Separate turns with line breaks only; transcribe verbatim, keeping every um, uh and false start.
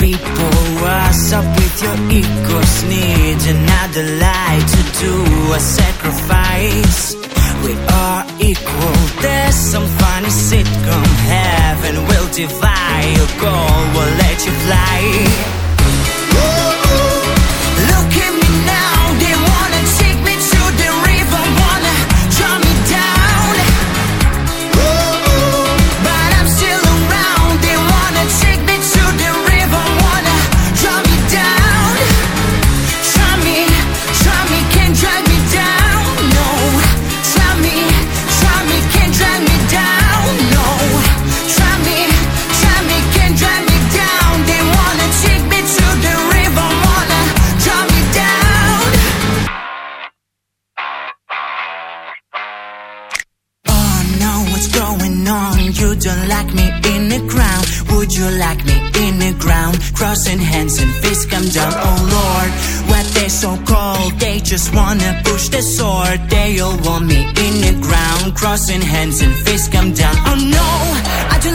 people, what's up with your egos? Need another lie to do a sacrifice. We are equal. There's some funny sitcom. Heaven will divide. Your goal will let you fly. Look at me now. They wanna take me to the river, wanna draw me down. But I'm still around. They wanna take me to the river, wanna draw me down. Try me, try me, can't drag me down. No. Try me, try me, can't drag me down. No. Try me, try me, can't drag me down. They wanna take me to the river, wanna draw me down. Oh no, what's going on? You don't like me in the ground. Would you like me in the ground? Crossing hands and fists come down. Oh Lord, what they so cold? They just wanna push the sword. They all want me in the ground. Crossing hands and fists come down. Oh no, I do